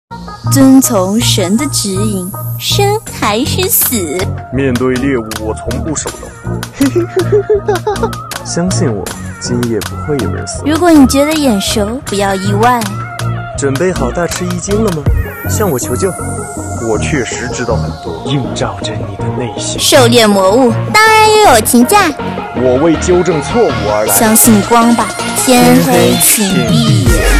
遵从神的指引，生还是死？ 面对猎物，我从不手抖。相信我，今夜不会有人死。 如果你觉得眼熟，不要意外。 准备好大吃一惊了吗？向我求救，我确实知道很多，映照着你的内心。 狩猎魔物当然有友情价。 我为纠正错误而来。 相信光吧，天黑请闭眼。